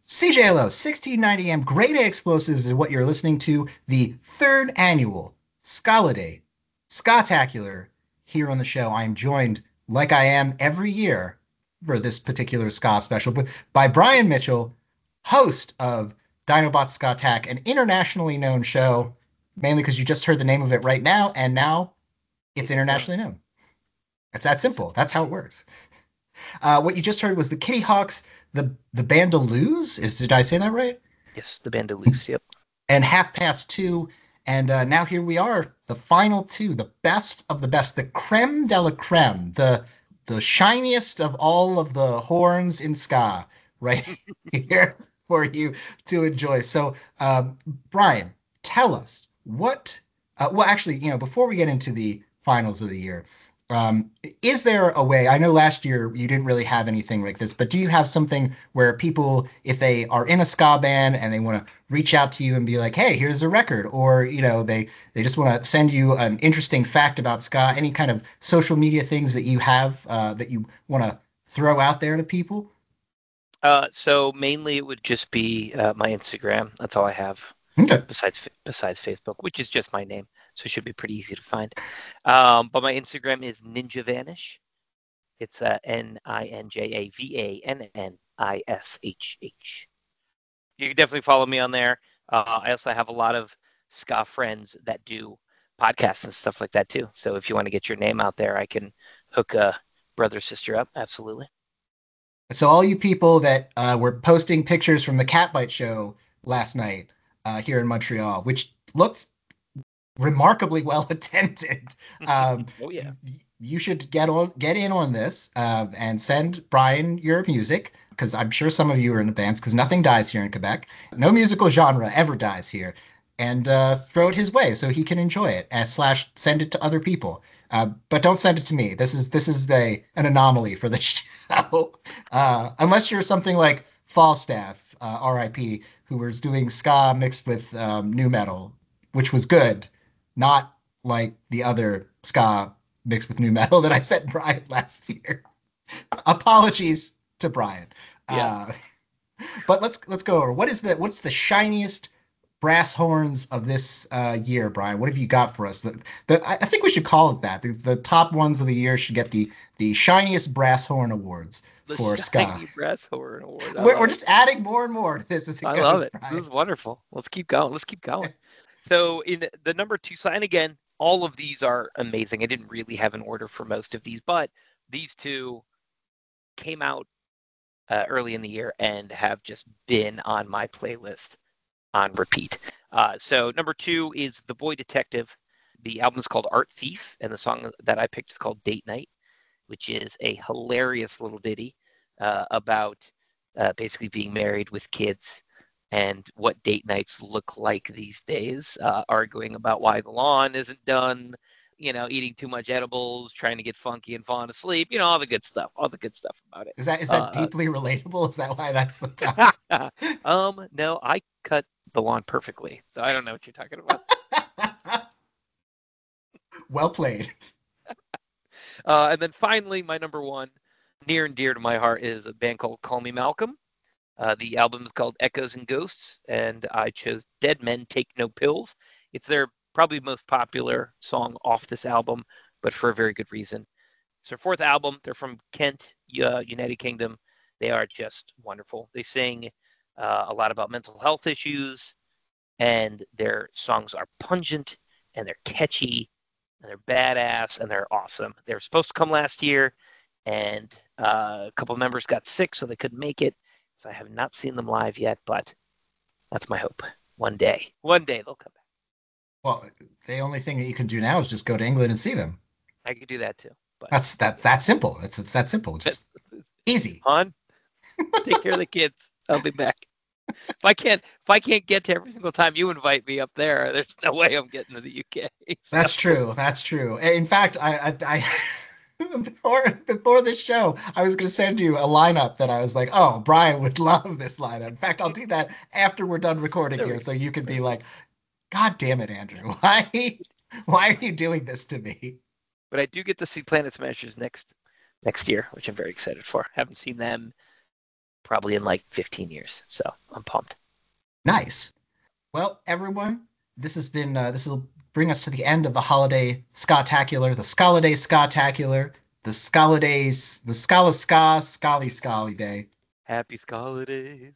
CJLO 1690M Grade A Explosives is what you're listening to, the third annual Scala-Date, Scatacular, here on the show. I am joined, like I am every year for this particular Ska special, by Brian Mitchell, host of Dinobots Ska-Tac, an internationally known show, mainly because you just heard the name of it right now, and now it's internationally known. It's that simple. That's how it works. What you just heard was the Kitty Hawks, the Bandaloos. Did I say that right? Yes, the Bandaloos. Yep. And Half Past Two. And now here we are, the final two, the best of the best, the creme de la creme, the shiniest of all of the horns in ska, right here for you to enjoy. So, Brian, tell us what. Well, actually, before we get into the finals of the year, is there a way? I know last year you didn't really have anything like this, but do you have something where people, if they are in a ska band and they want to reach out to you and be like, "Hey, here's a record," or they just want to send you an interesting fact about ska, any kind of social media things that you have that you want to throw out there to people? So mainly it would just be my Instagram. That's all I have Okay. besides Facebook, which is just my name, so it should be pretty easy to find. But my Instagram is Ninja Vanish. It's NinjaVannish. You can definitely follow me on there. I also have a lot of ska friends that do podcasts and stuff like that too. So if you want to get your name out there, I can hook a brother sister up. Absolutely. So all you people that were posting pictures from the Catbite show last night here in Montreal, which looked remarkably well attended. Oh yeah. You should get in on this and send Brian your music, because I'm sure some of you are in the bands, because nothing dies here in Quebec. No musical genre ever dies here. And throw it his way so he can enjoy it. / send it to other people. But don't send it to me. This is an anomaly for the show. Unless you're something like Falstaff, R.I.P., who was doing ska mixed with new metal, which was good, not like the other ska mixed with new metal that I sent Brian last year. Apologies to Brian. Yeah. But let's go over what's the shiniest brass horns of this year, Brian. What have you got for us? I think we should call it that. The top ones of the year should get the shiniest brass horn awards for ska. Brass horn award. We're just adding more and more to this as it I goes, love it. Brian. This is wonderful. Let's keep going. So in the number two sign again, all of these are amazing. I didn't really have an order for most of these, but these two came out early in the year and have just been on my playlist on repeat. So number two is The Boy Detective. The album is called Art Thief, and the song that I picked is called Date Night, which is a hilarious little ditty about basically being married with kids and what date nights look like these days, arguing about why the lawn isn't done, eating too much edibles, trying to get funky and falling asleep, all the good stuff about it. Is that deeply relatable? Is that why that's the top? No, I cut the lawn perfectly, so I don't know what you're talking about. Well played. And then finally, my number one, near and dear to my heart, is a band called Call Me Malcolm. The album is called Echoes and Ghosts, and I chose Dead Men Take No Pills. It's their probably most popular song off this album, but for a very good reason. It's their fourth album. They're from Kent, United Kingdom. They are just wonderful. They sing a lot about mental health issues, and their songs are pungent, and they're catchy, and they're badass, and they're awesome. They were supposed to come last year, and a couple of members got sick, so they couldn't make it. So I have not seen them live yet, but that's my hope. One day they'll come back. Well, the only thing that you can do now is just go to England and see them. I could do that too. But That's that simple. It's that simple. Just easy. Han, take care of the kids. I'll be back. If I can't get to every single time you invite me up there, there's no way I'm getting to the UK. That's true. That's true. In fact, I before this show, I was going to send you a lineup that I was like, oh, Brian would love this lineup. In fact, I'll do that after we're done recording here, so you can be like, God damn it, Andrew, why are you doing this to me? But I do get to see Planet Smashers next year, which I'm very excited for. Haven't seen them probably in like 15 years. So I'm pumped. Nice. Well, everyone, this will bring us to the end of the holiday Ska-tacular, the Scaladay Ska-tacular, the Scaladays, the Scala Ska, Scally Day. Happy Scaladays.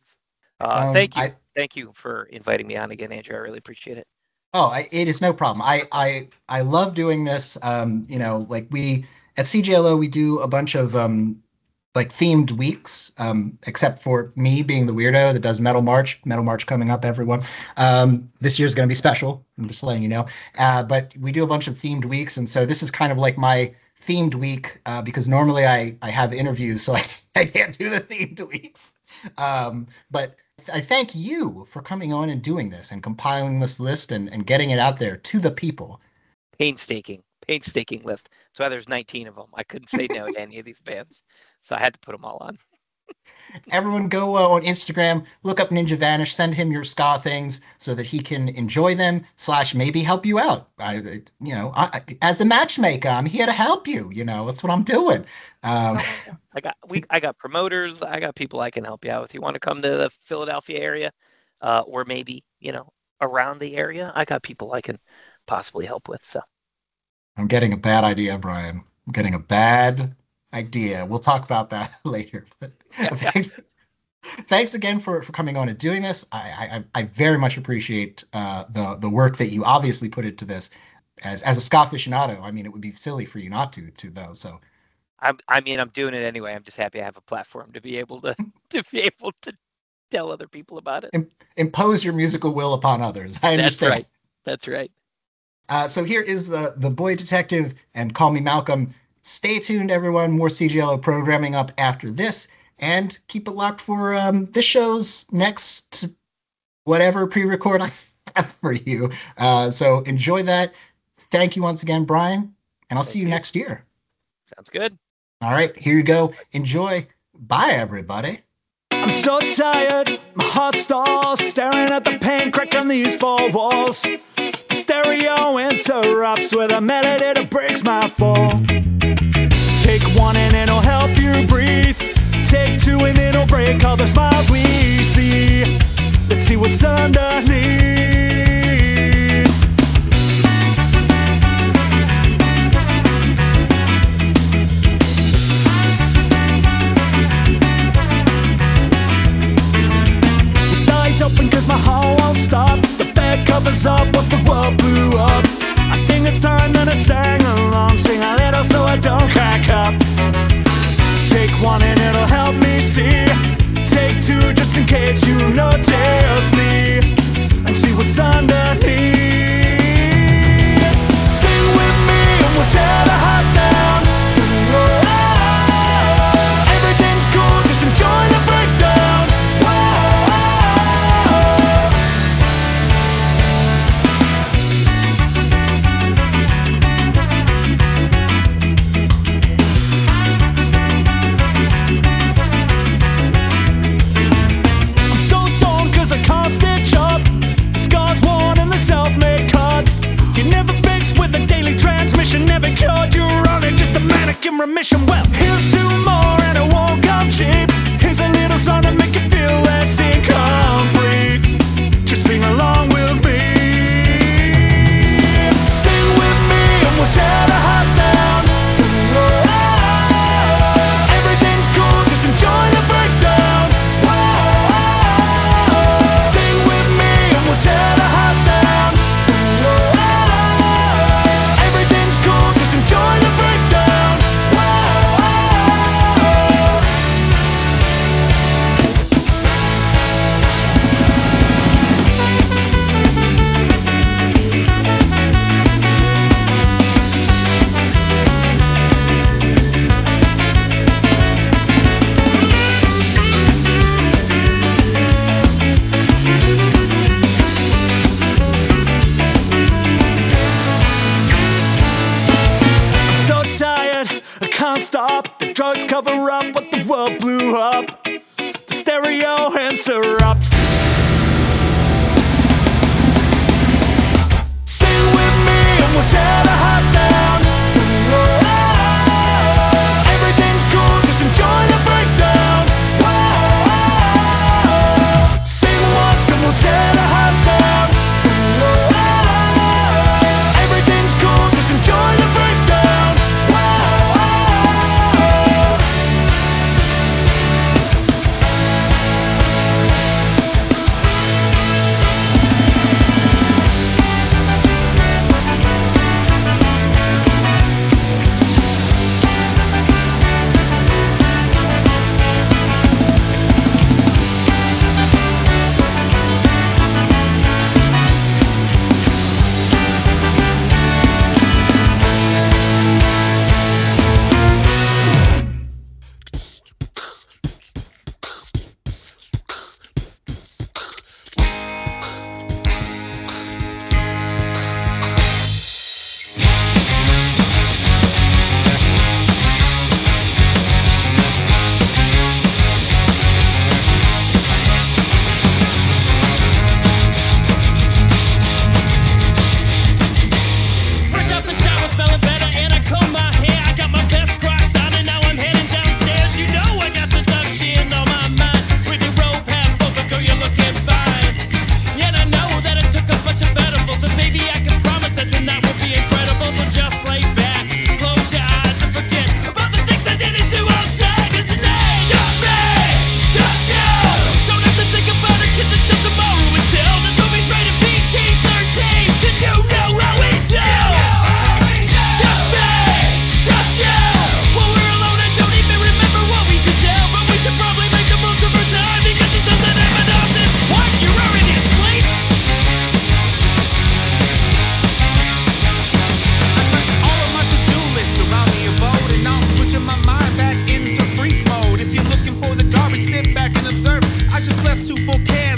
Thank you for inviting me on again, Andrew. I really appreciate it. Oh, it is no problem. I love doing this. Like we at CJLO, we do a bunch of like themed weeks, except for me being the weirdo that does Metal March. Metal March coming up, everyone. This year's going to be special. I'm just letting you know. But we do a bunch of themed weeks, and so this is kind of like my themed week because normally I have interviews, so I can't do the themed weeks. But I thank you for coming on and doing this and compiling this list and getting it out there to the people. Painstaking list. That's why there's 19 of them. I couldn't say no to any of these bands, so I had to put them all on. Everyone go on Instagram, look up Ninja Vanish, send him your ska things so that he can enjoy them / maybe help you out. I as a matchmaker, I'm here to help you. That's what I'm doing. I got promoters. I got people I can help you out with. You want to come to the Philadelphia area, or maybe around the area? I got people I can possibly help with. So I'm getting a bad idea, Brian. I'm getting a bad idea. We'll talk about that later. But thanks again for coming on and doing this. I very much appreciate the work that you obviously put into this. As a ska aficionado, I mean, it would be silly for you not to though. So I'm doing it anyway. I'm just happy I have a platform to be able to tell other people about it. Impose your musical will upon others. I understand. That's right. So here is the Boy Detective and Call Me Malcolm. Stay tuned, everyone. More CJLO programming up after this, and keep it locked for this show's next whatever pre-record I have for you. So enjoy that. Thank you once again, Brian, and I'll see you next year. Sounds good. All right, here you go. Enjoy. Bye, everybody. I'm so tired, my heart stalls, staring at the paint crack on these four walls. The stereo interrupts with a melody that breaks my fall. Take one and it'll help you breathe. Take two and it'll break all the smiles we see. Let's see what's underneath. Open cause my heart won't stop. The bed covers up what the world blew up. I think it's time that I sang along. Sing a little so I don't crack up. Take one and it'll help me see. Take two just in case you notice me. And see what's underneath. Sing with me and we'll tear the house down. Everything's cool, just enjoy the breakdown. Never cured, you're running just a mannequin remission. Well, here's two more and it won't come cheap. Here's a little song to make you feel less incomplete. Just sing along with me. Sing with me and we'll tear the house down. Everything's cool, just enjoy the breakdown. Sing with me and we'll tear the house down. Enjoy the breakdown. I can't stop. The drugs cover up what the world blew up. The stereo interrupts. Sing with me and we'll tear the house down. Everything's cool, just enjoy the breakdown.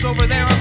over there